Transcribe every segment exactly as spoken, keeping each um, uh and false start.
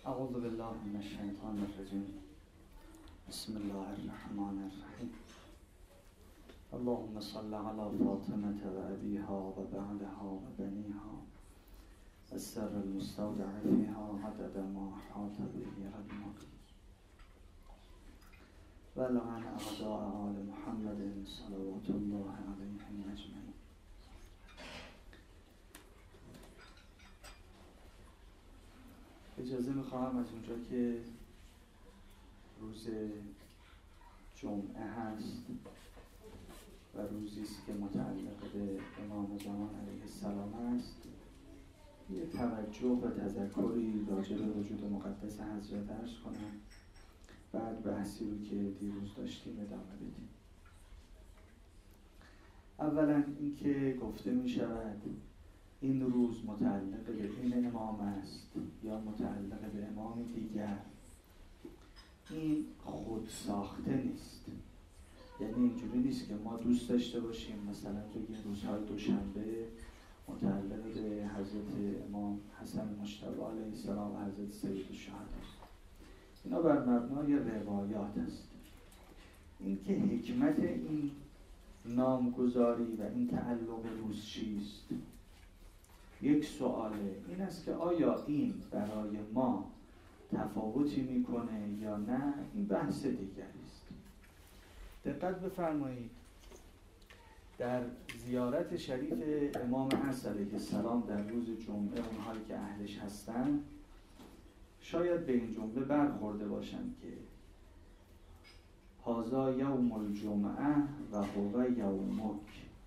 اعوذ بالله من الشیطان الرجیم. بسم الله الرحمن الرحیم. اللهم صل على فاطمة و ابیها و بعلها و بنیها السر المستودع فیها عدد ما احاط به علمك و لعن اعداء آل محمد صلوات الله علیهم اجمعین. اجازه میخواهم از اونجا که روز جمعه هست و روزی است که متعلق به امام زمان علیه السلام است، یه توجه و تذکری راجع به وجود مقدس حضرت عرض کنم، بعد بحثی رو که دیروز داشتیم ادامه بدیم. اولا اینکه گفته می شود این روز متعلق به این امام است یا متعلق به امام دیگر، این خود ساخته نیست. یعنی اینجوری نیست که ما دوست داشته باشیم مثلا بگیم روزهای دوشنبه متعلق به حضرت امام حسن مجتبی علیه السلام و حضرت سید الشهدا. اینا بر مبنای روایات است. این که حکمت این نامگذاری و این تعلق روز چیست؟ یک سواله این است که آیا این برای ما تفاوتی میکنه یا نه؟ این بحث دیگری است. دقت بفرمایید، در زیارت شریف امام عصر علیه السلام در روز جمعه، اونهایی که اهلش هستن شاید به این جمله برخورده باشند که هذا یوم الجمعه و هو یومک.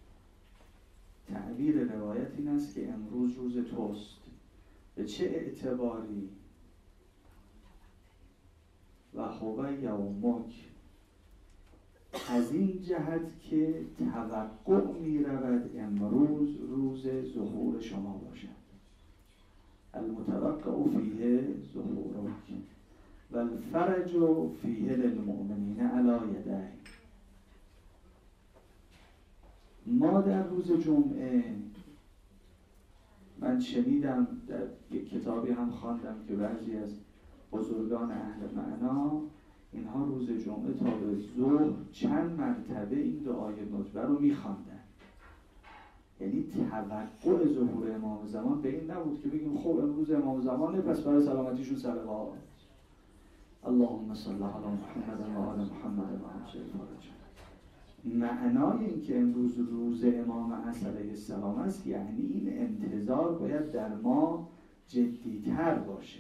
تعبیر روایت این است که امروز روز توست. به چه اعتباری؟ و هو یومک، از این جهت که توقع می رود امروز روز ظهور شما باشد. المتوقع فیه ظهورک و الفرج فیه للمؤمنین علی یدیه. ما در روز جمعه، من شنیدم در یک کتابی هم خواندم که بعضی از بزرگان اهل معنا اینها روز جمعه تا به ظهر چند مرتبه این دعای ندبه رو میخواندن. یعنی توقع ظهور امام زمان به این نبود که بگیم خب امروز امام زمانه پس برای سلامتیشون صلوات. اللهم صل علی محمد و آل محمد و عجل فرجهم. معنای این که امروز روز امام عصر علیه السلام است یعنی این انتظار باید در ما جدیتر باشه.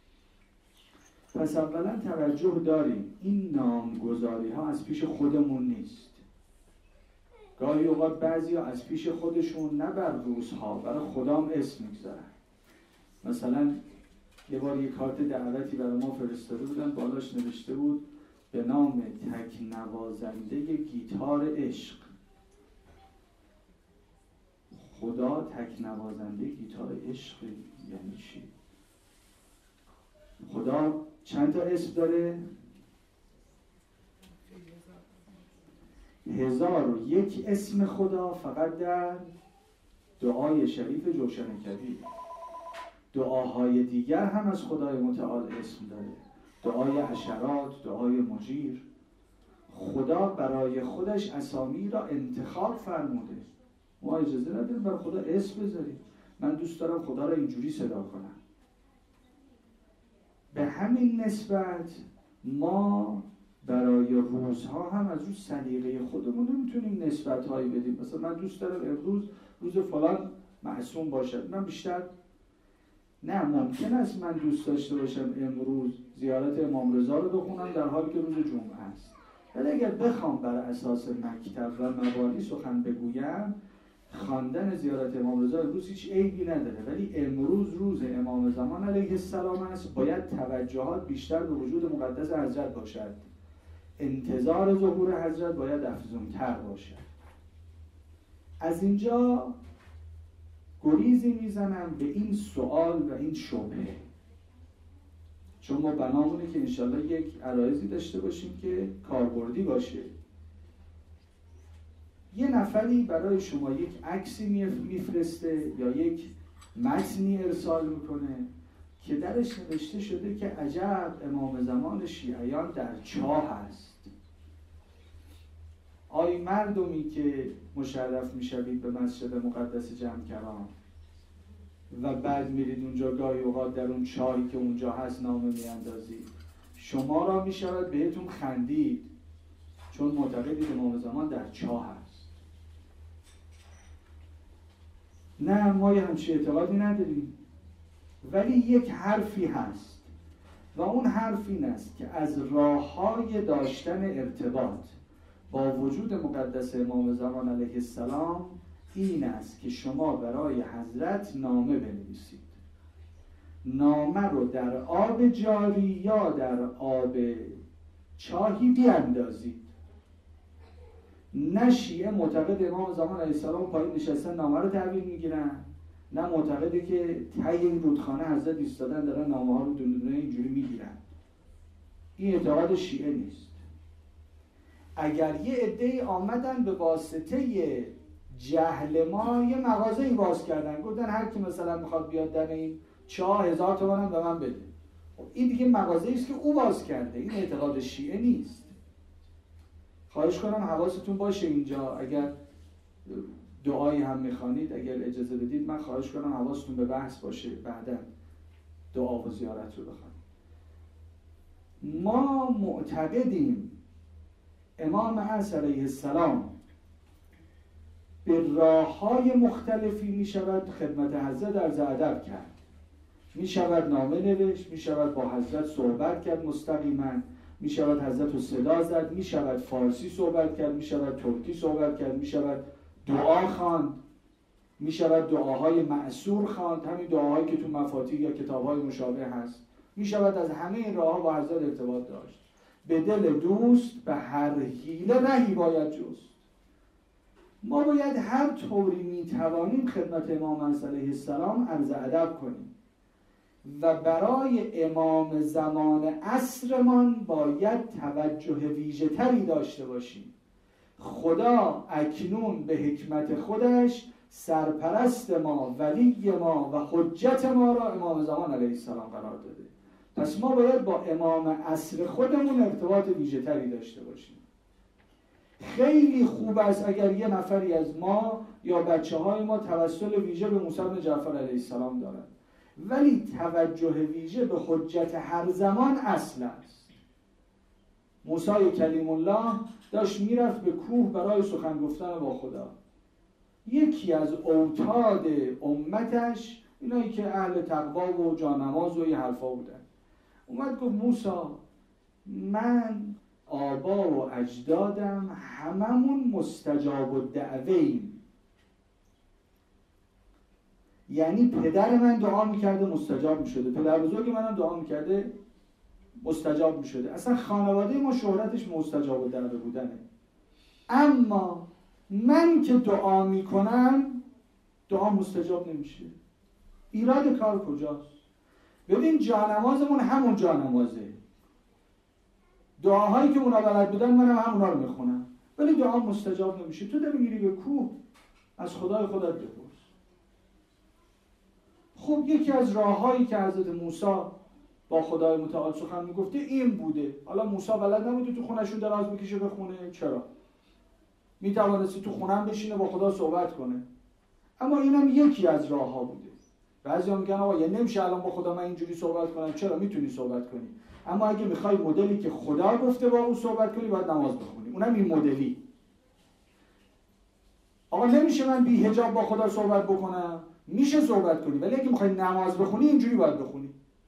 پس اولا توجه داریم این نامگذاری ها از پیش خودمون نیست. گاهی اوقات بعضی ها از پیش خودشون نه بر روزها برای خدام اسم میگذارن. مثلا یه بار یه کارت دعوتی برای ما فرستاده بودن، بالاش نوشته بود به نام تک نوازنده گیتار عشق. خدا تک نوازنده گیتار عشق یعنی چی؟ خدا چند تا اسم داره؟ هزار و یک اسم خدا فقط در دعای شریف جوشنکبیر. دعاهای دیگر هم از خدای متعال اسم داره. دعای عشرات، دعای مجیر. خدا برای خودش اسامی را انتخاب فرموده. ما اجازه نداریم بر خدا اسم بذاریم. من دوست دارم خدا را اینجوری صدا کنم. به همین نسبت ما برای روزها هم از روز سلیقه خودمون نمیتونیم نسبت هایی بدیم. مثلا من دوست دارم امروز روز فلان معصوم باشد. من بیشتر نه، ممکن است من دوست داشته باشم امروز زیارت امام رضا رو بخونم در حالی که روز جمعه است. ولی اگر بخوام بر اساس مکتب و مبانی سخن بگویم، خواندن زیارت امام رضا امروز هیچ عیبی نداره، ولی امروز روز امام زمان علیه السلام است. باید توجهات بیشتر به وجود مقدس حضرت باشد. انتظار ظهور حضرت باید افزونتر باشد. از اینجا گریزی میزنم به این سوال و این شبهه، چون ما بنامونه که انشالله یک عرایزی داشته باشیم که کاربردی باشه. یه نفری برای شما یک عکسی میفرسته یا یک متنی ارسال میکنه که درش نوشته شده که عجب امام زمان شیعیان در چاه است. آی مردمی که مشرف میشوید به مسجد مقدس جمکران و بعد میرید اونجا گاهی اوقات در اون چاهی که اونجا هست نامه میاندازید، شما را میشود بهتون خندید چون معتقدید امام زمان در چاه هست. نه، ما یه همچین اعتقادی نداریم، ولی یک حرفی هست و اون حرف این است که از راه‌های داشتن ارتباط با وجود مقدس امام زمان علیه السلام این است که شما برای حضرت نامه بنویسید. نامه رو در آب جاری یا در آب چاهی بیاندازید. نه شیعه معتقد امام زمان علیه السلام پایین نشستن نامه رو تحویل میگیرن، نه معتقده که ته این رودخانه حضرت ایستادن دارن نامه ها رو دونه دونه اینجوری میگیرن. این اعتقاد شیعه نیست. اگر یه عده‌ای آمدن به واسطه جهل ما یه مغازه‌ای باز کردن، گفتن هر کی مثلا میخواد بیاد در این چاه هزار تومانم به من بده، خب این دیگه مغازه‌ای است که او باز کرده، این اعتقاد شیعه نیست. خواهش کنم حواستون باشه اینجا، اگر دعایی هم میخوانید اگر اجازه بدید من خواهش کنم حواستون به بحث باشه، بعدا دعا و زیارت رو بخوانید. ما معتقدیم امام عصر علیه السلام به راه‌های مختلفی می شود خدمت حضرت عرض ادب کرد. می شود نامه نوشت، می شود با حضرت صحبت کرد مستقیما، می شود حضرت رو صدا زد، می شود فارسی صحبت کرد، می شود ترکی صحبت کرد، می شود دعا خواند، می شود دعاهای مأثور خواند، همین دعاهایی که تو مفاتیح یا کتاب‌های مشابه هست. می شود از همه این راه‌ها با حضرت ارتباط داشت. به دل دوست به هر حیله رهی باید جست. ما باید هر طوری میتوانیم خدمت امام علیه السلام عرض ادب کنیم و برای امام زمان عصرمان باید توجه ویژه تری داشته باشیم. خدا اکنون به حکمت خودش سرپرست ما، ولی ما و حجت ما را امام زمان علیه السلام قرار داده. پس ما باید با امام عصر خودمون ارتباط ویژه تری داشته باشیم. خیلی خوب است اگر یه نفری از ما یا بچه های ما توسل ویژه به موسی بن جعفر علیه السلام دارن، ولی توجه ویژه به حجت هر زمان اصل است. موسی کلیم الله داشت میرفت به کوه برای سخن گفتن با خدا. یکی از اوتاد امتش اینایی که اهل تقوا و جانماز و این حرفا بودن اومد گفت موسی من آبا و اجدادم هممون مستجاب الدعویم، یعنی پدر من دعا میکرده مستجاب میشده، پدر بزرگ منم دعا میکرده مستجاب میشده، اصلا خانواده ما شهرتش مستجاب الدعوه بودنه. اما من که دعا میکنم دعا مستجاب نمیشه. ایراد کار کجاست؟ ببین جانمازمون همون جانمازه، دعاهایی که اونا بلد بودن منم هم اونا رو میخونم، ولی دعا مستجاب نمیشه. تو داری میری به کوه از خدای خودت بپرس. خب یکی از راههایی که حضرت موسی با خدای متعال سخن میگفته این بوده. حالا موسی بلد نبوده تو خونهشون دراز بکشه بخونه، چرا؟ میتوانستی تو خونم بشینه با خدا صحبت کنه، اما اینم یکی از راهها بوده. بعضیا میگن آقا یه نمیشه الان با خدا من اینجوری صحبت کنم. چرا؟ میتونی صحبت کنی، اما اگه میخوای مدلی که خدا گفته با او صحبت کنی باید نماز بخونی، اونم این مدلی. آقا نمیشه من بی حجاب با خدا صحبت بکنم، میشه صحبت کنی، ولی اگه میخوای نماز بخونی اینجوری باید بخونی.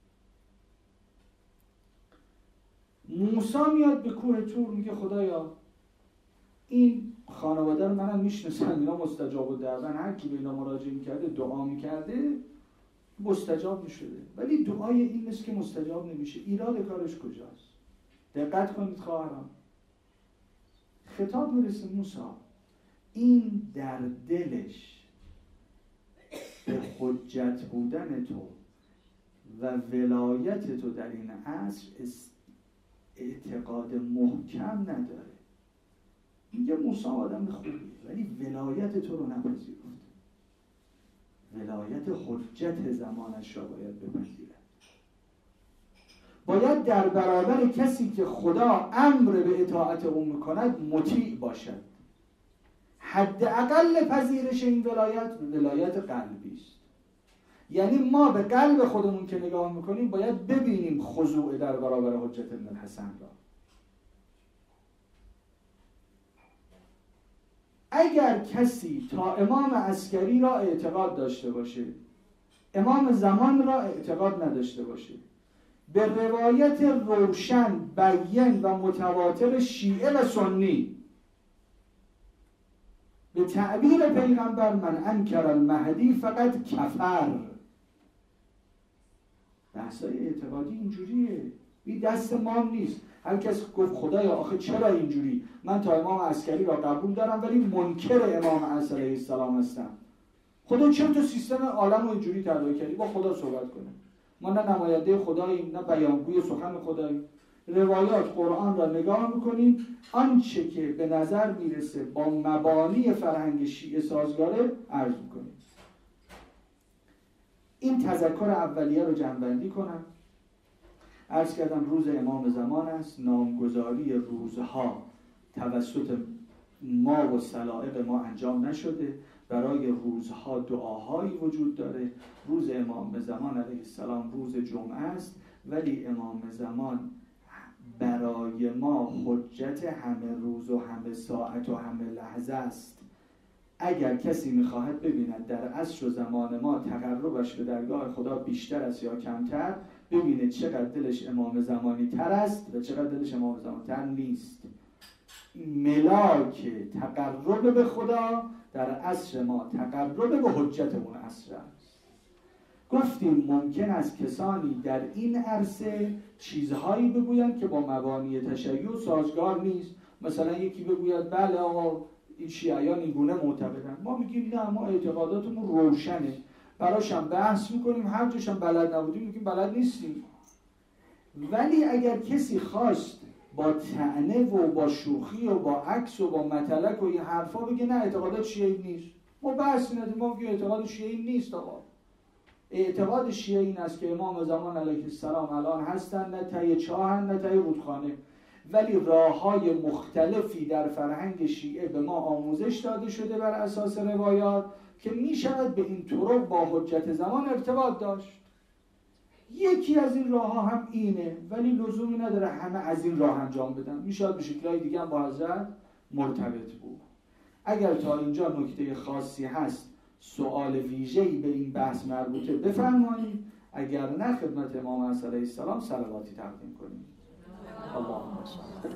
موسی میاد به کوه طور میگه خدایا این خانواده رو منم میشناسم، اینا مستجاب الدعوه، هر کی به اینا مراجعه میکرده دعا میکرده مستجاب میشده، ولی دعای این نیست که مستجاب نمیشه. ایراد کارش کجاست؟ دقت کنید خواهران، خطاب میرسه موسی این در دلش به حجت بودن تو و ولایت تو در این عصر اعتقاد محکم نداره. میگه موسی آدم خوبیه ولی ولایت تو رو نپذیرفت، ولایت حجت زمانش را باید بپذیرد. باید در برابر کسی که خدا امر به اطاعت او میکند مطیع باشد. حداقل پذیرش این ولایت ولایت قلبی است. یعنی ما به قلب خودمون که نگاه میکنیم باید ببینیم خضوع در برابر حجت ابن الحسن را. اگر کسی تا امام عسکری را اعتقاد داشته باشه، امام زمان را اعتقاد نداشته باشه، به روایت روشن بیان و متواتر شیعه و سنی، به تعبیر پیغمبر من انکر المهدی فقط کفر، بحثای اعتقادی اینجوریه، این دست ما نیست. هر کس گفت خدایا آخه چرا اینجوری، من تا امام عسکری را قبول دارم ولی منکر امام علیه السلام هستم. خدا چرا تو سیستم عالم رو اینجوری طراحی کردی؟ با خدا صحبت کنیم. ما نه نماینده خداییم نه بیانگوی سخن خداییم. روایات قرآن را نگاه میکنیم، آنچه که به نظر میرسه با مبانی فرهنگ شیعه سازگاره عرض میکنیم. این تذکر اولیه رو جمع‌بندی کنم. عرض کردم روز امام زمان است. نامگذاری روزها توسط ما و سلائق ما انجام نشده. برای روزها دعاهایی وجود داره. روز امام زمان علیه السلام روز جمعه است، ولی امام زمان برای ما حجت همه روز و همه ساعت و همه لحظه است. اگر کسی میخواهد ببیند در عصر و زمان ما تقربش به درگاه خدا بیشتر است یا کمتر، ببینه چقدر دلش امام زمانی تر است و چقدر دلش امام زمانی تر نیست. ملاک تقرب به خدا در عصر ما تقرب به حجت اون عصر است. گفتیم ممکن است کسانی در این عرصه چیزهایی بگویند که با مبانی تشیع سازگار نیست. مثلا یکی بگوید بله آقا این شیعیان این گونه معتقدن، ما میگیم نه، ما اعتقاداتمون روشنه، براشم بحث میکنیم، هر جاشم بلد نبودیم میگیم بلد نیستیم. ولی اگر کسی خواست با طعنه و با شوخی و با عکس و با مطلق و این حرفا بگه نه اعتقادات شیعی نیست، ما بحثی نداریم، ما میگیم اعتقاد شیعی نیست. آقا اعتقاد شیعی این است که امام زمان علیه السلام الان هستن، نه تای چاهن نه تای رودخانه، ولی راه‌های مختلفی در فرهنگ شیعه به ما آموزش داده شده بر اساس روایات که می‌شود به این طرق با حجت زمان ارتباط داشت. یکی از این راه‌ها هم اینه، ولی لزومی نداره همه از این راه انجام بدن، میشود به شکل‌های دیگه هم با حضرت مرتبط بود. اگر تا اینجا نکته خاصی هست، سوال ویژه‌ای به این بحث مربوطه بفرمایید، اگر نه خدمت امام علیه السلام صلواتی تقدیم کنید. اللهم صل.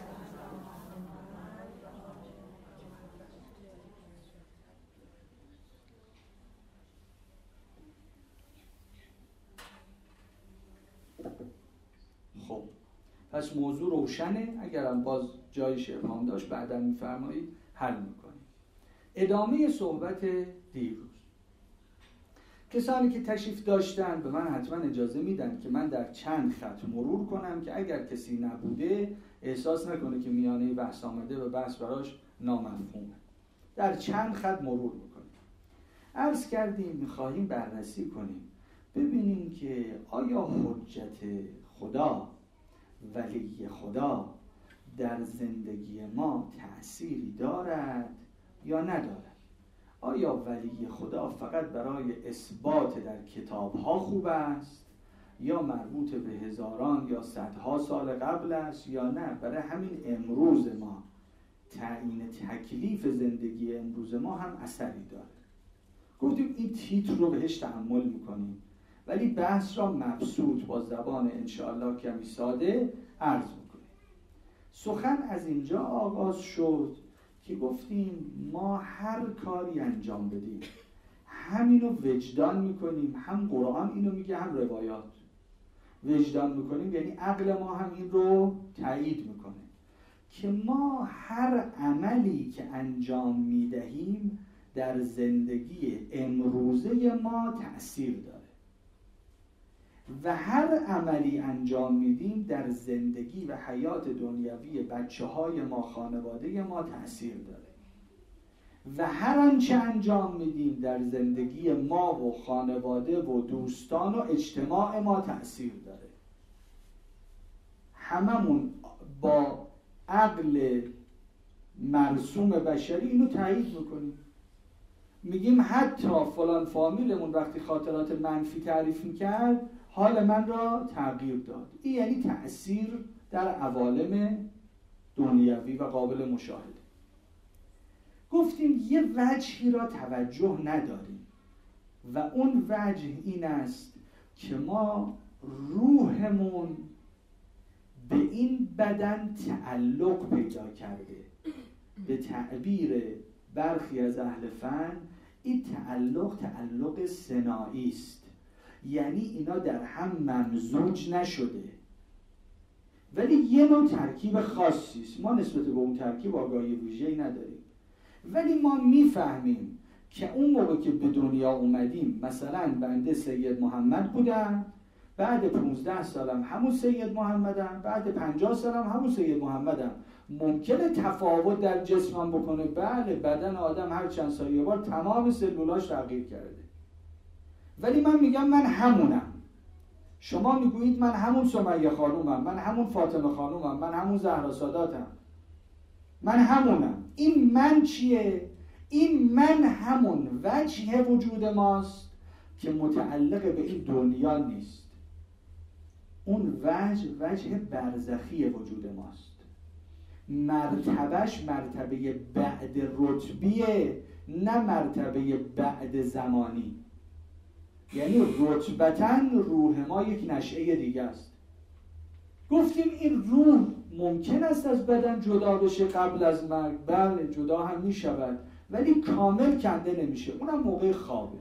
خب پس موضوع روشنه، اگرم باز جایش ابهام داشت بعدا میفرمایید حل میکنید. ادامه صحبت دیروز، کسانی که تشریف داشتن به من حتما اجازه میدن که من در چند خط مرور کنم که اگر کسی نبوده احساس نکنه که میانه بحث آمده و بحث براش نامفهومه. در چند خط مرور میکنیم. عرض کردیم میخواهیم بررسی کنیم ببینیم که آیا حجت خدا، ولی خدا در زندگی ما تأثیری دارد یا ندارد. آیا ولی خدا فقط برای اثبات در کتاب‌ها خوب است یا مربوط به هزاران یا صدها سال قبل است یا نه برای همین امروز ما، تعیین تکلیف زندگی امروز ما هم اثری داره. گفتیم این تیتر رو بهش تأمل میکنیم ولی بحث را مبسوط با زبان انشاءالله کمی ساده عرض میکنیم. سخن از اینجا آغاز شد که گفتیم ما هر کاری انجام بدیم همینو وجدان میکنیم، هم قرآن اینو میگه هم روایات. وجدان میکنیم یعنی عقل ما هم این رو تایید میکنه که ما هر عملی که انجام میدهیم در زندگی امروزه ما تأثیر داره و هر عملی انجام میدیم در زندگی و حیات دنیوی بچه های ما، خانواده ما تأثیر داره و هر آنچه انجام میدیم در زندگی ما و خانواده و دوستان و اجتماع ما تأثیر داره. هممون با عقل مرسوم بشری اینو تایید میکنیم. میگیم حتی فلان فامیلمون وقتی خاطرات منفی تعریف میکرد حال من را تغییر داد. این یعنی تأثیر در عوالم دنیوی و قابل مشاهده. گفتیم یه وجهی را توجه نداریم و اون وجه این است که ما روحمون به این بدن تعلق پیدا کرده. به تعبیر برخی از اهل فن این تعلق تعلق ثنایی است، یعنی اینا در هم ممزوج نشده ولی یه نوع ترکیب خاصی است. ما نسبت به اون ترکیب آگاهی ویژه‌ای نداریم، ولی ما میفهمیم که اون موقع که به دنیا اومدیم مثلا بنده سید محمد بودم، بعد پونزده سالم همون سید محمدم، بعد پنجاه سالم همون سید محمدم. ممکنه تفاوت در جسمم بکنه، بله بدن آدم هر چند سال یه بار تمام سلولاش تغییر کرده، ولی من میگم من همونم. شما میگویید من همون سمیه خانومم، من همون فاطمه خانومم، من همون زهرا ساداتم، من همونم. این من چیه؟ این من همون وجه وجود ماست که متعلق به این دنیا نیست. اون وجه وجه برزخی وجود ماست. مرتبهش مرتبه بعد رتبیه، نه مرتبه بعد زمانی. یعنی رتبتاً روح ما یک نشأه دیگه است. گفتیم این روح ممکن است از بدن جدا بشه قبل از مرگ، بله جدا هم می شود، ولی کامل کنده نمیشه، اونم موقع خوابه.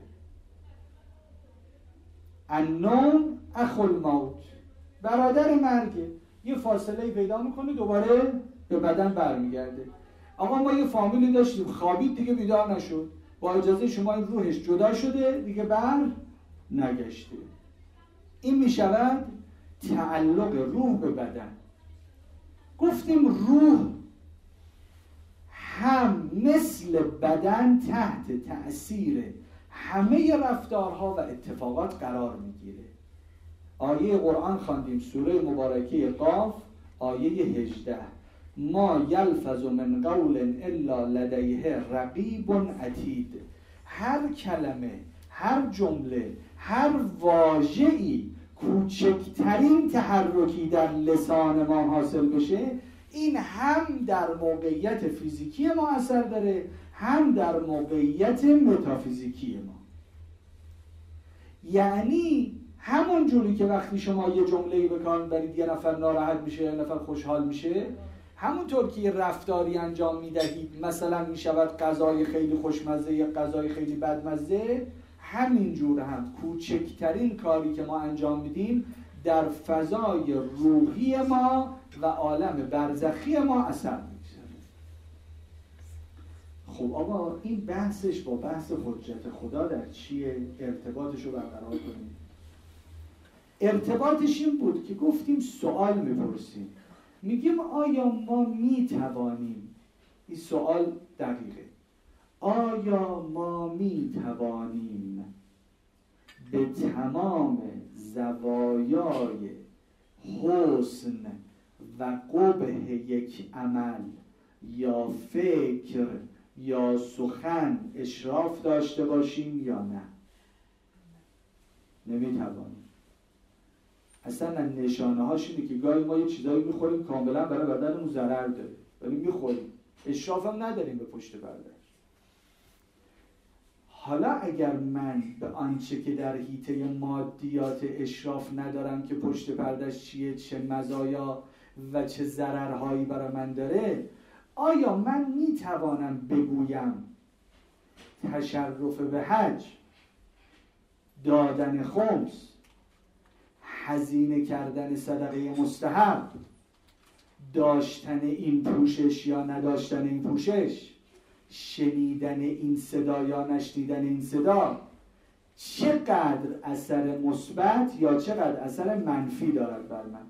النوم اخو الموت، برادر مرگه، یه فاصله پیدا میکنه دوباره به بدن برمیگرده. آقا ما یه فامیلی داشتیم خوابید دیگه بیدار نشد، با اجازه شما این روحش جدا شده دیگه بر نگشته. این میشود تعلق روح به بدن. گفتیم روح هم مثل بدن تحت تأثیر همه رفتارها و اتفاقات قرار میگیره. آیه قرآن خواندیم، سوره مبارکه قاف آیه هجده، ما یلفظ من قول الا لدیه رقیب عتید. هر کلمه، هر جمله، هر واژه‌ای کوچکترین تحرکی در لسان ما حاصل بشه، این هم در موقعیت فیزیکی ما اثر داره، هم در موقعیت متافیزیکی ما. یعنی همون جوری که وقتی شما یه جمله‌ای به کار می‌برید یه نفر ناراحت میشه، یه نفر خوشحال میشه، همونطور که یه رفتاری انجام میدهید، مثلا میشود غذای خیلی خوشمزه یا غذای خیلی بدمزه، همینجور هم کوچکترین کاری که ما انجام میدیم در فضای روحی ما و عالم برزخی ما اثر میگذاره. خب آقا این بحثش با بحث حجت خدا در چیه؟ ارتباطش رو برقرار کنیم. ارتباطش این بود که گفتیم سوال میپرسیم، میگیم آیا ما میتوانیم، این سوال دقیقه، آیا ما میتوانیم به تمام زوایای حسن و قبح یک عمل یا فکر یا سخن اشراف داشته باشیم یا نه؟ نمیتوانیم. اصلا نشانه هاش اینه که گاهی ما یه چیزایی میخوریم کاملا برای بدنمون ضرر داره ولی میخوریم، اشراف هم نداریم به پشت پرده. حالا اگر من به آنچه که در حیطه مادیات اشراف ندارم که پشت پردهش چیه، چه مزایا و چه ضررهایی برای من داره، آیا من میتوانم بگویم تشرف به حج، دادن خمس، هزینه کردن صدقه مستحب، داشتن این پوشش یا نداشتن این پوشش، شنیدن این صدا یا نشنیدن این صدا، چقدر اثر مثبت یا چقدر اثر منفی دارد بر من؟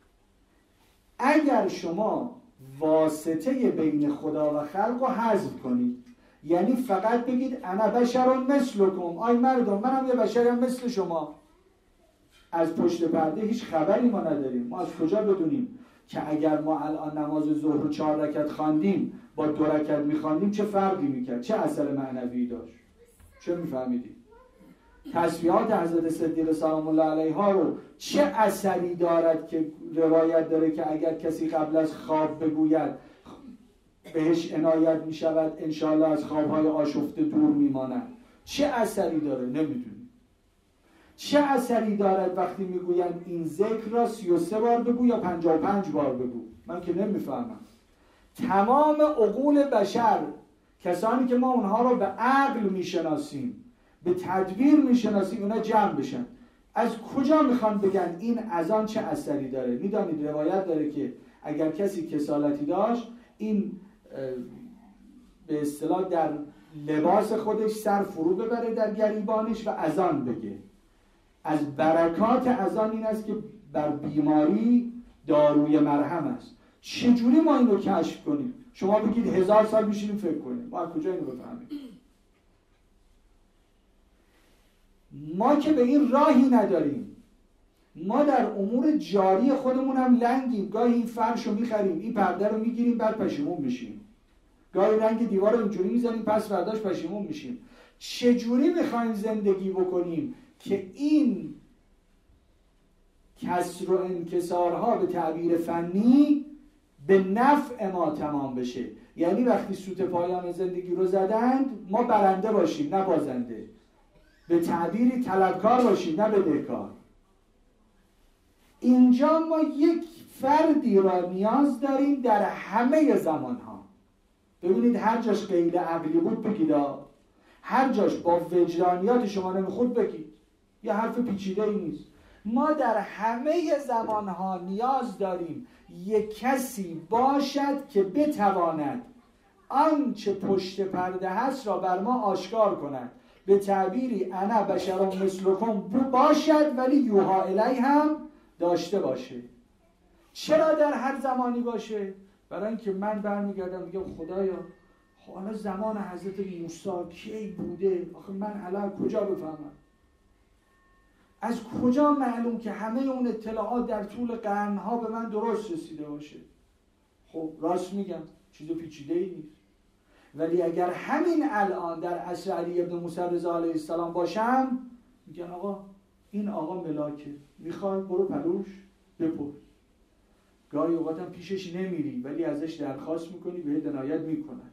اگر شما واسطه بین خدا و خلق رو حذف کنید، یعنی فقط بگید انا بشر مثلکم، آی مردم منم یه بشرم مثل شما، از پشت پرده هیچ خبری ما نداریم، ما از کجا بدونیم که اگر ما الان نماز ظهر رو چهار رکعت خواندیم با دو رکعت میخواندیم چه فرقی میکرد؟ چه اثر معنوی داشت؟ چه میفهمیدیم؟ تسبیحات حضرت صدیقه سلام الله علیها رو چه اثری دارد که روایت داره که اگر کسی قبل از خواب بگوید بهش عنایت میشود انشاءالله از خوابهای آشفته دور میماند؟ چه اثری داره؟ نمیدونیم. چه اثری دارد وقتی میگویند این ذکر را سی و سه بار بگو یا پنجاه و پنج بار بگو؟ من که نمیفهمم. تمام عقول بشر، کسانی که ما اونها رو به عقل میشناسیم، به تدبیر میشناسیم، اونا جمع بشن. از کجا میخوان بگن این اذان چه اثری داره؟ میدانید روایت داره که اگر کسی کسالتی داشت این به اصطلاح در لباس خودش سر فرو ببره در گریبانش و اذان بگه. از برکات اذان این است که بر بیماری داروی مرهم است. چجوری ما این رو کشف کنیم؟ شما بگید هزار سال میشینیم فکر کنیم، ما از کجا این رو بفهمیم؟ ما که به این راهی نداریم. ما در امور جاری خودمون هم لنگیم. گاهی این فرش رو میخریم، این پرده رو میگیریم، بعد پشیمون میشیم. گاهی رنگ دیوار رو اینجوری میزنیم، پس فرداش پشیمون میشیم. چجوری میخوایم زندگی بکنیم که این کسر و انکسارها به تعبیر فنی به نفع ما تمام بشه؟ یعنی وقتی سوت پایان زندگی رو زدند ما برنده باشیم نه بازنده، به تعبیری طلبکار باشیم نه بدهکار. اینجا ما یک فردی را نیاز داریم در همه زمانها. ببینید هر جاش غیر عقلی بود بگید، هر جاش با وجدانیات شما نمیخورد بگید، یه حرف پیچیده ای نیست. ما در همه زمانها نیاز داریم یک کسی باشد که بتواند آنچه پشت پرده هست را بر ما آشکار کند. به تعبیری انا بشر مثلکم باشد ولی یوها الی هم داشته باشه. چرا در هر زمانی باشه؟ برای اینکه من برمیگردم میگم خدایا حالا زمان حضرت موسی کی بوده؟ آخه من الان کجا بفهمم؟ از کجا معلوم که همه اون اطلاعات در طول قرنها به من درست رسیده باشه؟ خب راست میگم، چیز پیچیده ای نیست. ولی اگر همین الان در عصر علی ابن موسی رضا علیه السلام باشم، میگن آقا این آقا ملاکه، میخوای برو پلوش بپرس. گاهی اوقات هم پیشش نمیری ولی ازش درخواست میکنی بهت عنایت میکنن.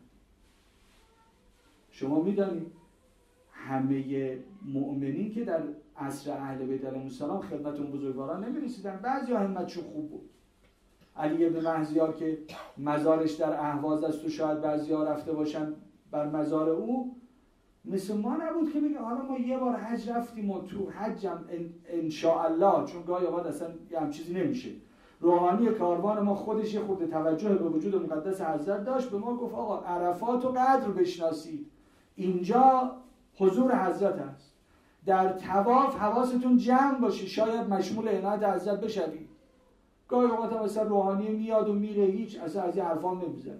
شما میدانید همه مؤمنین که در عصر اهل بیت علیهم السلام خدمت اون بزرگواران نمیرسیدن. بعضی ها همتشون خوب بود. علی ابن مهزیار که مزارش در اهواز است و شاید بعضی ها رفته باشن بر مزار او، مثل ما نبود که بگه حالا ما یه بار حج رفتیم و تو حجم انشاءالله، چون گاهی اوقات اصلا یه هم چیزی نمیشه. روحانی کاروان ما خودش یه خورده توجه به وجود مقدس حضرت داشت، به ما گفت آقا عرفات و قدر بشناسید، اینجا حضور حضرت هست. در طواف حواستون جمع باشه، شاید مشمول عنایت حضرت بشوید. گاهی اوقات هم اصلا روحانی میاد و میره، هیچ اصلا از این حرفا نمیزنه.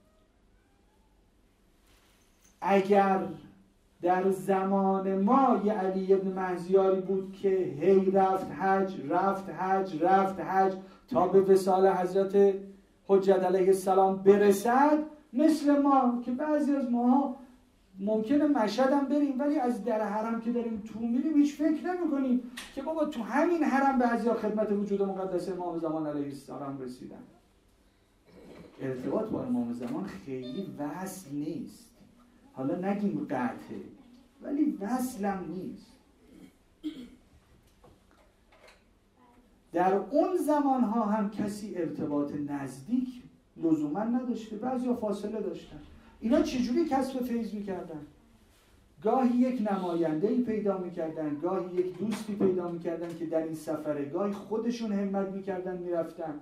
اگر در زمان ما یه علی ابن مهزیاری بود که هی رفت حج رفت حج رفت حج تا به وصال حضرت حجت علیه السلام برسد، مثل ما که بعضی از ماها ممکنه مشهد هم بریم ولی از در حرم که داریم تو میریم هیچ فکر نمی کنیم که بابا تو همین حرم بعضی ها خدمت وجود مقدس امام زمان علیه السلام رسیدن. ارتباط با امام زمان خیلی وصل نیست، حالا نگیم قطعه ولی وصلم نیست. در اون زمانها هم کسی ارتباط نزدیک لزوما نداشته، بعضی ها فاصله داشتن. اینا چجوری کسب فیض میکردن؟ گاهی یک نمایندهی پیدا میکردن، گاهی یک دوستی پیدا میکردن که در این سفره، گاهی خودشون همت میکردن میرفتن.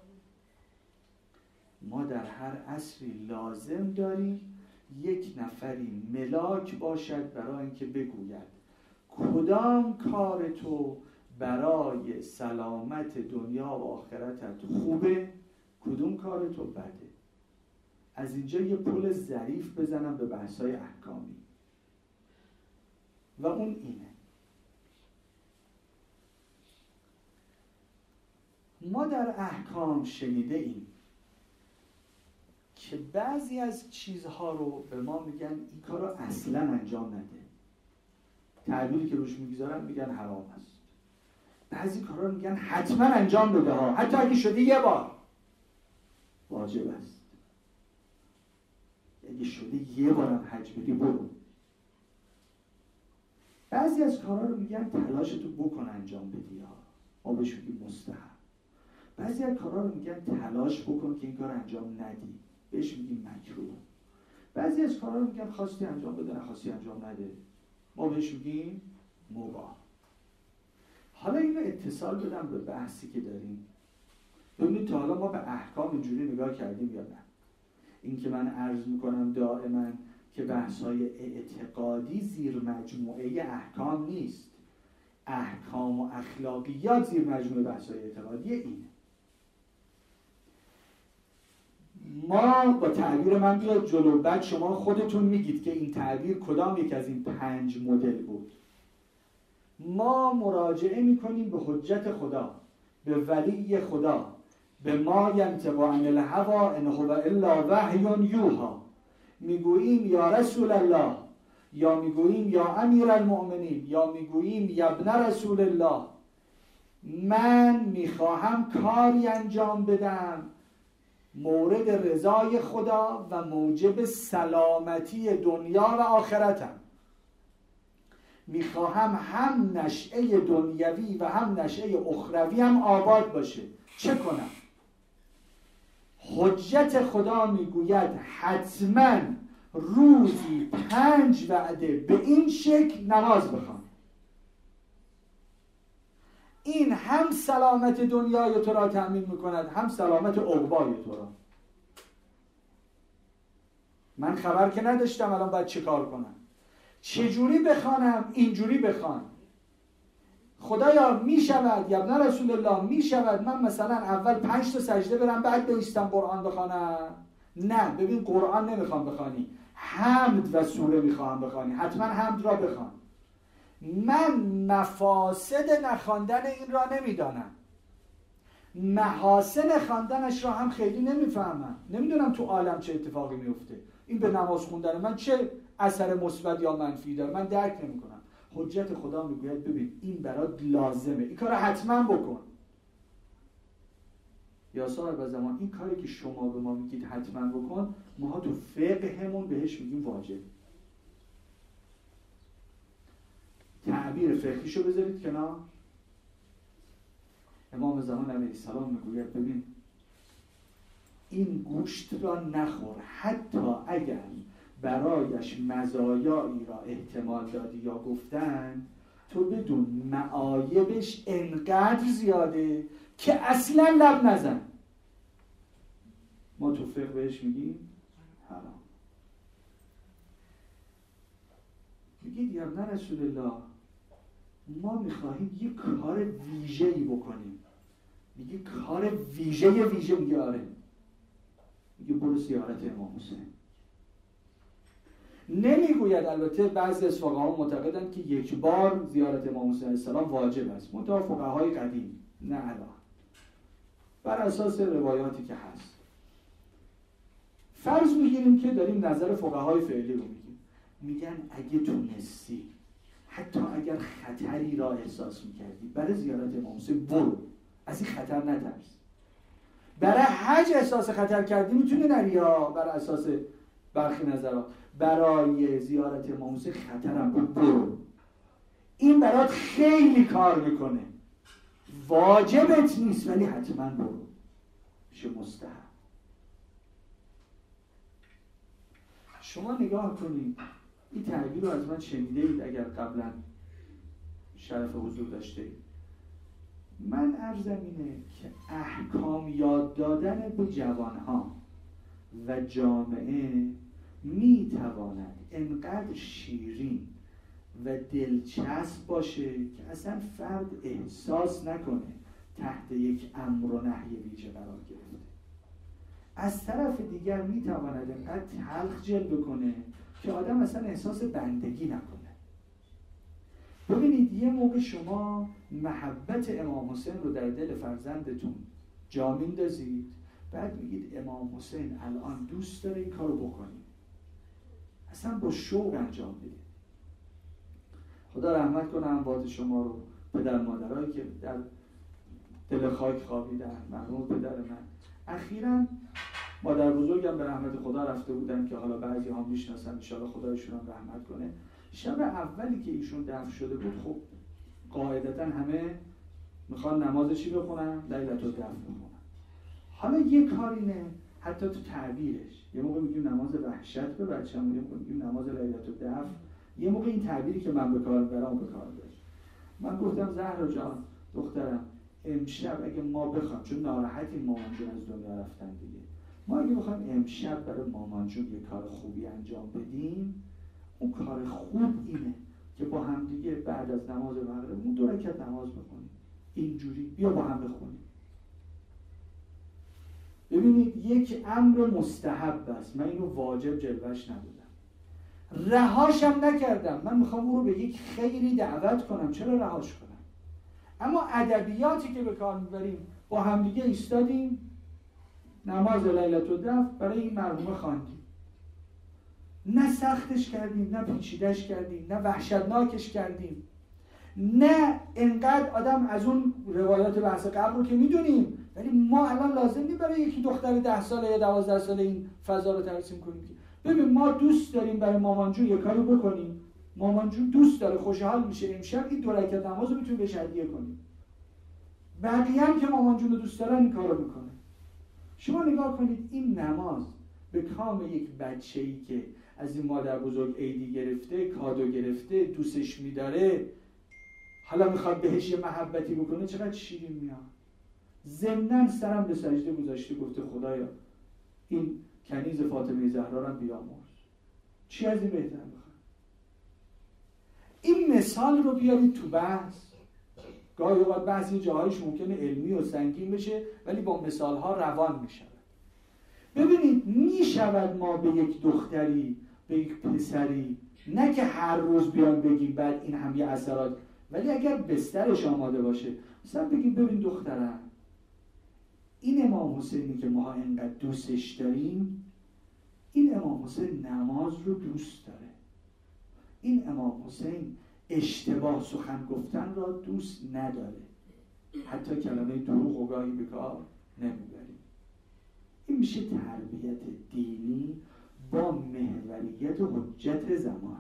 ما در هر عصری لازم داریم یک نفری ملاک باشد برای اینکه بگوید کدام کار تو برای سلامت دنیا و آخرتت خوبه، کدوم کار تو بده. از اینجا یه پل ظریف بزنم به بحث‌های احکامی و اون اینه: ما در احکام شنیده ایم که بعضی از چیزها رو به ما میگن این کار رو اصلا انجام نده، تعبیری که روش میگذارن میگن حرام است. بعضی کارا رو میگن حتما انجام بده ها، حتی اگه شده یه بار واجب است. اگه شده یه بارم حج بدی برو. بعضی از کارا رو میگن تلاشتو بکن انجام بدی ها، ما بهش میگیم مستحب. بعضی از کارا رو میگن تلاش بکن که این کار انجام ندی، بهش میگیم مکروه. بعضی از کارا رو میگن خواستی انجام بده نخواستی انجام نده، ما بهش میگیم مباح. حالا اینو اتصال بدم به بحثی که داریم. ببینید تا حالا ما به احکام اینجوری نگاه کردیم یا نه؟ این که من عرض میکنم دائما که بحث‌های اعتقادی زیر مجموعه احکام نیست. احکام و اخلاقیات زیر مجموعه بحث‌های اعتقادی اینه. ما با تعبیر من بیاد جلو، بعد شما خودتون میگید که این تعبیر کدام یک از این پنج مدل بود. ما مراجعه میکنیم به حجت خدا، به ولی خدا، به ما ینطق عن الهوی ان هو الا وحی یوحی. میگوییم یا رسول الله، یا میگوییم یا امیر المؤمنین، یا میگوییم یا ابن رسول الله. من میخواهم کاری انجام بدم مورد رضای خدا و موجب سلامتی دنیا و آخرتم. میخواهم هم نشعه دنیوی و هم نشعه اخروی هم آباد باشه. چه کنم؟ حجت خدا میگوید حتما روزی پنج وعده به این شکل نماز بخوان. این هم سلامت دنیای تو را تأمین میکند، هم سلامت عقبای تو را. من خبر که نداشتم الان باید چه کار کنم، چجوری بخوانم؟ اینجوری بخوان. خدایا میشود یا ابن رسول الله میشود من مثلا اول پنج تا سجده برم بعد بایستم قرآن بخوانم؟ نه، ببین قرآن نمیخوام بخوانی، حمد و سوره میخوام بخوانی، حتما حمد را بخوان. من مفاسد نخواندن این را نمیدانم، محاسن خواندنش را هم خیلی نمیفهمم، نمیدونم تو عالم چه اتفاقی میفته، این به نماز خوندن من چه اثر مثبت یا منفی داره من درک نمیکنم. حجت خدا میگوید ببین این برات لازمه، این کار حتما بکن. یا صاحب زمان این کاری که شما به ما میگید حتما بکن، ما تو فقهمون بهش میگیم واجب. تعبیر فقهیشو بذارید کنار. امام زمان علیه السلام میگوید ببین این گوشت را نخور حتی اگر برایش مزایایی را احتمال دادی یا گفتن، تو بدون معایبش انقدر زیاده که اصلا لب نزن. ما تو فقه بهش میگیم حرام. میگید یا ابن رسول الله ما میخواهیم یک کار ویژه‌ای بکنیم. میگه کار ویژه ویژه؟ میگه آره. میگه برو زیارت امام حسین. نمیگوید، البته بعضی از فقها معتقدند که یک بار زیارت امام حسین علیه السلام واجب است، منتها فقهای قدیم نه الان، بر اساس روایاتی که هست. فرض میگیریم که داریم نظر فقهای فعلی رو میگیم، میگن اگه تونستی حتی اگر خطری را احساس میکردی برای زیارت امام حسین برو، از این خطر نترس. برای حج احساس خطر کردی میتونی نری، ها بر اساس برخی نظرات. برای زیارت امام حسین خطرم بود برو. این برات خیلی کار میکنه، واجبت نیست ولی حتما برو، میشه مستحب. شما نگاه کنید، این تعبیر رو از من شنیده اید اگر قبلا شرف حضور داشته اید. من عرضم اینه که احکام یاد دادن به جوانها و جامعه میتواند انقدر شیرین و دلچسب باشه که اصلا فرد احساس نکنه تحت یک امر و نهی ویژه قرار گرفته. از طرف دیگر میتواند انقدر تلخ جلوه کنه که آدم اصلا احساس بندگی نکنه. ببینید یه موقع شما محبت امام حسین رو در دل فرزندتون جا میندازید، بعد میگید امام حسین الان دوست داره این کارو بکنیم، اصلا با شوق انجام بدید. خدا رحمت کنه اموات شما رو، پدر مادرایی که در دل خاک خوابیدن، مرحوم پدر من. اخیراً مادر بزرگم به رحمت خدا رفته بودن که حالا بعضی ها میشناسن، ان شاءالله خدایشون هم رحمت کنه. شب اولی که ایشون دفن شده بود، خب قاعدتاً همه میخوان نماز چی بخونن؟ لیلة الدفن بخونن. حالا یه کار اینه، حتی تو تعبیرش یه موقع میگیم نماز وحشت به بچه‌مون، یه موقع میگیم نماز لیلة الدفن، یه موقع این تعبیری که من به کار میبرم به کار میبرم. من گفتم زهرا جان دخترم، امشب اگه ما بخوام، چون ناراحتیم مامان جون از دنیا رفتن دیگه، ما اگه بخوایم امشب برای مامان جون یه کار خوبی انجام بدیم، اون کار خوب اینه که با هم دیگه بعد از نماز مغرب اون دو رکعت نماز بخونیم، اینجوری بیا با هم بخونیم. ببینید یک امر مستحب است، من اینو واجب جلوش نبودم، رهاشم نکردم، من میخوام او رو به یک خیری دعوت کنم، چرا رهاش کنم؟ اما ادبیاتی که به کار میبریم، با همدیگه ایستادیم نماز لیلة الدفن برای این مرحومه خواندیم، نه سختش کردیم، نه پیچیدش کردیم، نه وحشتناکش کردیم، نه انقدر آدم از اون روایات بحث قبل رو که میدونیم، ولی ما الان لازم نیست برای یکی دختر ده ساله یا دوازده ساله این فضا رو ترسیم کنیم. ببین ما دوست داریم برای مامان جون یه کاری بکنیم، مامان جون دوست داره، خوشحال میشه، امشب این دو رکعت نماز رو میتونیم بهش هدیه کنیم. بقیه هم که مامان جون رو دوست دارن این کارو میکنه. شما نگاه کنید این نماز به کام یک بچه‌ای که از این مادر بزرگ عیدی گرفته، کادو گرفته، دوستش میداره، حالا میخواد بهش یه محبتی بکنه، چقدر شیرین میاد. ضمناً سرم به سجده گذاشته گفته خدایا این کنیز فاطمه زهرا رو بیامرز. چی از این بهتر بخوام؟ این مثال رو بیارید تو بحث. گاهی اوقات بحثی جاهایش ممکنه علمی و سنگین بشه ولی با مثالها روان میشه. ببینید میشود ما به یک دختری، به یک پسری، نه که هر روز بیان بگیم بعد این هم یه اثرات، ولی اگر بسترش آماده باشه مثلا بگیم ببین دخترم، این امام حسینی که ما اینقدر دوستش داریم، این امام حسین نماز رو دوست داره، این امام حسین اشتباه سخن گفتن را دوست نداره، حتی کلمه دروغ و گاهی به کار نمیبریم. این میشه تربیت دینی با محوریت و حجت زمان.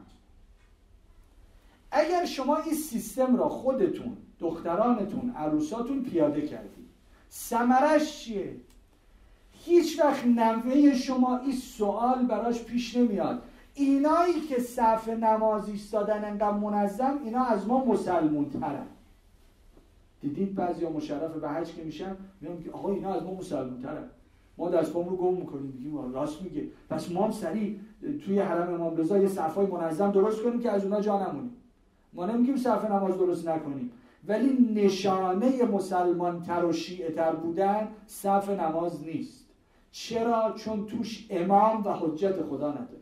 اگر شما این سیستم را خودتون، دخترانتون، عروساتون پیاده کردید، ثمرش چیه؟ هیچ وقت نوه شما این سوال براش پیش نمیاد اینایی که صف نماز ایستادن انقدر منظم، اینا از ما مسلمون ترن. دیدید بعضیا مشرف به حج که میشن میگن که آقا اینا از ما مسلمون ترن، ما دستمون رو گم میکنیم، میگیم راست میگه، پس ما هم سریع توی حرم امام رضا یه صفای منظم درست کنیم که از اونا جا نمونیم. ما نمیگیم صف نماز درست نکنیم، ولی نشانه مسلمان تر و شیعه تر بودن صف نماز نیست. چرا؟ چون توش امام و حجت خدا نداره.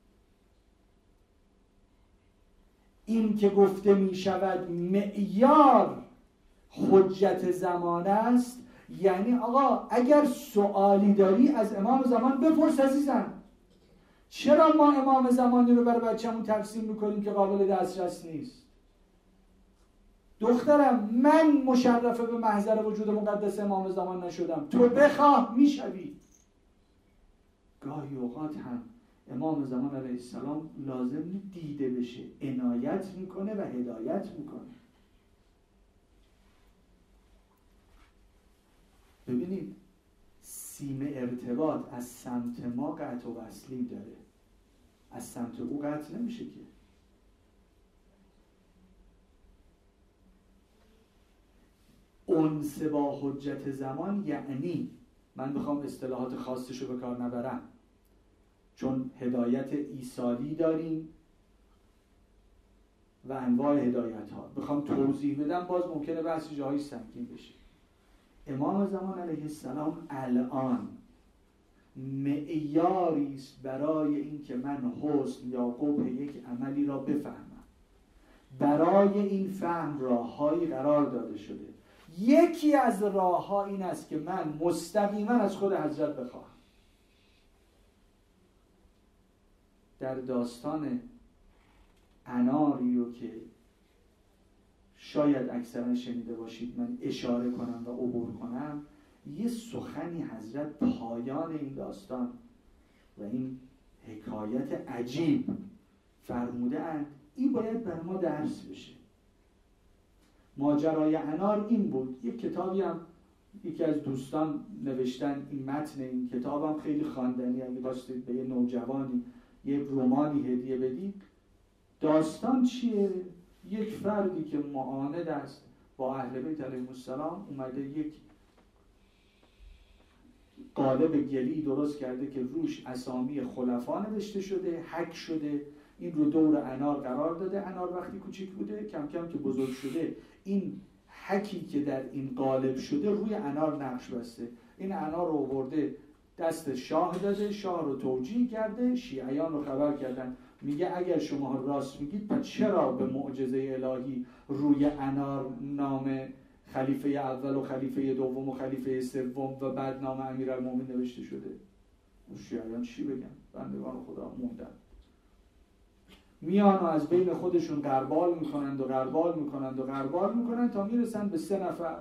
این که گفته می شود معیار حجت زمان است، یعنی آقا اگر سوالی داری از امام زمان بپرس عزیزم. چرا ما امام زمانی رو برای بچه‌مون تقسیم میکنیم که قابل دسترس نیست؟ دخترم من مشرفه به محضر وجود مقدس امام زمان نشدم، تو بخواه میشوی. گاهی اوقات هم امام زمان علیه السلام لازم دیده بشه، عنایت میکنه و هدایت میکنه. ببینید سیم ارتباط از سمت ما قطع و وصلی داره، از سمت او قطع نمیشه که. انس با حجت زمان یعنی، من میخوام اصطلاحات خاصش رو به کار نبرم چون هدایت ایصالی داریم و انواع هدایت ها، بخوام توضیح بدم باز ممکنه بحث جاهای سنگین بشه. امام زمان علیه السلام الان معیاری است برای اینکه من حسن یا قبح یک عملی را بفهمم. برای این فهم راههایی قرار داده شده. یکی از راه ها این است که من مستقیما از خود حضرت بخواهم. در داستان اناری رو که شاید اکثرا شنیده باشید، من اشاره کنم و عبور کنم، یه سخنی حضرت پایان این داستان و این حکایت عجیب فرموده اند، این باید بر ما درس بشه. ماجرای انار این بود. یک کتابی هم یکی از دوستان نوشتن، این متن این کتابم خیلی خواندنی، اگه خواستید به یه نوجوانی یک رومانی هدیه بدید. داستان چیه؟ یک فردی که معاند است با اهل بیت علیهم السلام اومده یک قالب گلی درست کرده که روش اسامی خلفا نوشته شده، حک شده، این رو دور انار قرار داده. انار وقتی کوچیک بوده، کم کم که بزرگ شده این حکی که در این قالب شده روی انار نقش بسته. این انار رو آورده دست شاه داده، شاه رو توجیه کرده، شیعیان رو خبر کردن، میگه اگر شما راست میگید پس چرا به معجزه الهی روی انار نام خلیفه اول و خلیفه دوم و خلیفه سوم و بعد نام امیرالمومنین نوشته شده؟ شیعیان چی بگن؟ بندگان خدا موندن. میان و از بین خودشون غربال میکنند و غربال میکنند و غربال میکنند تا میرسن به سه نفر،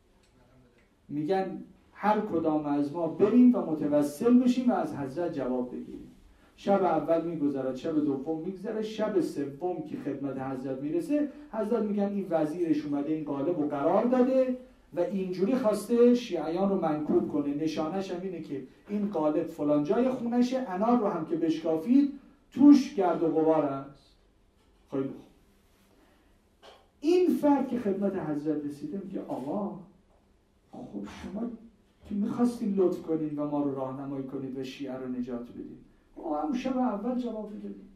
میگن هر کدام از ما بریم و متوسل بشیم و از حضرت جواب بگیریم. شب اول میگذرد، شب دوم میگذره، شب سوم که خدمت حضرت میرسه، حضرت میگن این وزیرش اومده این قالب رو قرار داده و اینجوری خواسته شیعیان رو منکوب کنه. نشانش هم اینه که این قالب فلان جای خونشه، انار رو هم که بشکافید توش گرد و غبار است. خیلی خوب. این فرد که خدمت حضرت رسیده میگه آقا خب شما که میخواستین لطف کنین و ما رو راهنمایی کنید و شیعه رو نجات بدید، ما هم شب اول جواب میدادیم.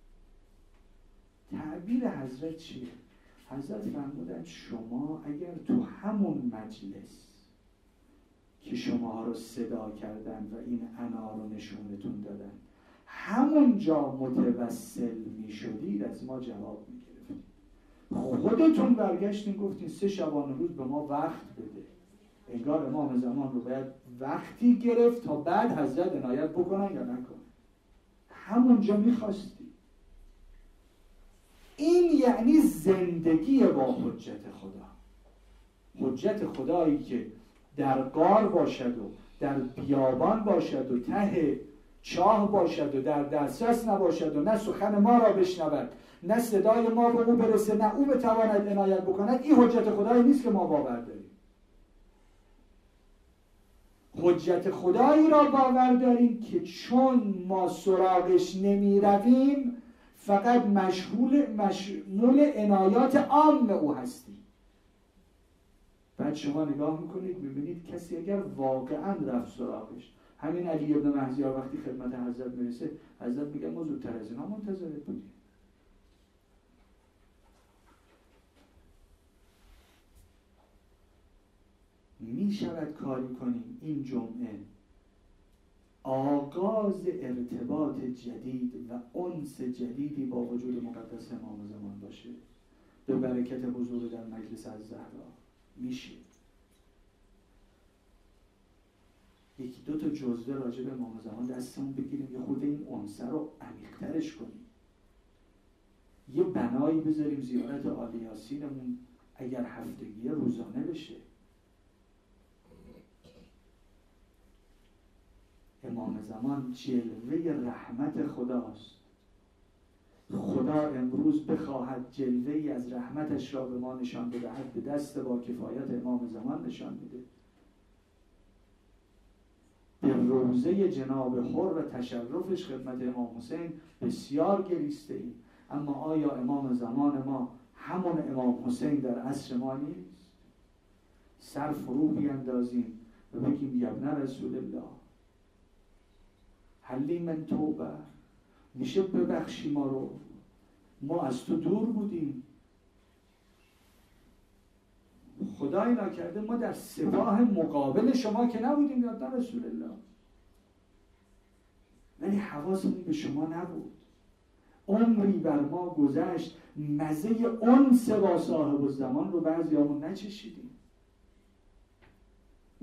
تعبیر حضرت چیه؟ حضرت فرمودن شما اگر تو همون مجلس که شما رو صدا کردن و این انار رو نشونتون دادن همونجا متوسل میشدید، از ما جواب میگرفتید. خودتون برگشتین گفتین سه شبانه روز به ما وقت بده. انگار امام زمان رو باید وقتی گرفت تا بعد حضرت عنایت بکنن یا نکنن. همونجا میخواستی. این یعنی زندگی با حجت خدا. حجت خدایی که در غار باشد و در بیابان باشد و ته چاه باشد و در دسترس نباشد و نه سخن ما را بشنود، نه صدای ما به او برسه، نه او بتواند عنایت بکند. این حجت خدایی نیست که ما باور داریم. حجت خدایی را باور داریم که چون ما سراغش نمی رویم فقط مشغول مشمول عنایات عام او هستیم. بعد شما نگاه میکنید میبینید کسی اگر واقعا رفت سراغش، همین علی ابن مهدیار وقتی خدمت حضرت میرسه، حضرت میگه ما زودتر از اینا منتظرت بودیم. می شود کاری کنیم این جمعه آغاز ارتباط جدید و انس جدیدی با وجود مقدس امام زمان باشه به برکت حضور در مجلس از زهرا. میشه یکی دو تا جزوه راجع به امام زمان دستمون بگیریم، یه خود این انس رو عمیق‌ترش کنیم، یه بنایی بذاریم زیارت آل یاسینمون اگر هفتگی روزانه بشه. امام زمان جلوه رحمت خداست. خدا امروز بخواهد جلوه‌ای از رحمتش را به ما نشان بدهد، به دست با کفایت امام زمان نشان میده. به روزه جناب حر و تشرفش خدمت امام حسین بسیار گریسته ایم، اما آیا امام زمان ما همون امام حسین در عصر ما نیست؟ سر فرو بیندازیم و بگیم یا ابن رسول الله حلی من توبه، میشه ببخشی ما رو، ما از تو دور بودیم. خدای نکرده ما در سپاه مقابل شما که نبودیم یا ابن رسول الله، ولی حواسمون به شما نبود. عمری بر ما گذشت مزه انس با صاحب الزمان رو بعضیامون نچشیدیم.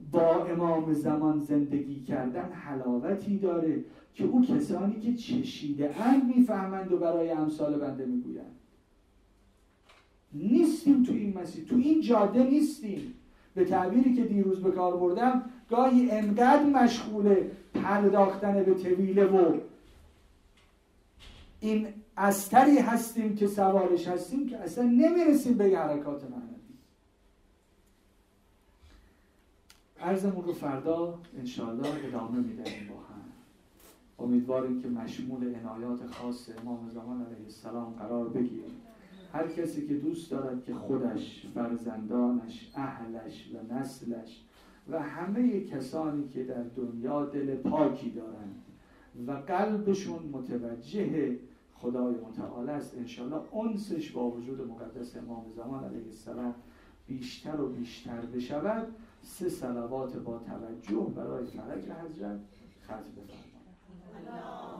با امام زمان زندگی کردن حلاوتی داره که او کسانی که چشیده اند میفهمند و برای امثال بنده میگویند. نیستیم تو این مسیر، تو این جاده نیستیم. به تعبیری که دیروز به کار بردم، گاهی انقدر مشغول پرداختن به طویله و این استری هستیم که سوارش هستیم که اصلا نمیرسیم به حرکات معنوی. عرضمون رو فردا انشاءالله ادامه میدهیم با هم. امیدواریم که مشمول عنایات خاص امام زمان علیه السلام قرار بگیریم. هر کسی که دوست دارد که خودش، فرزندانش، اهلش و نسلش و همه کسانی که در دنیا دل پاکی دارند و قلبشون متوجه خدای متعال است، انشاءالله انسش با وجود مقدس امام زمان علیه السلام بیشتر و بیشتر بشود. سه صلوات با توجه برای فلک حضرت ختم بفرمایید.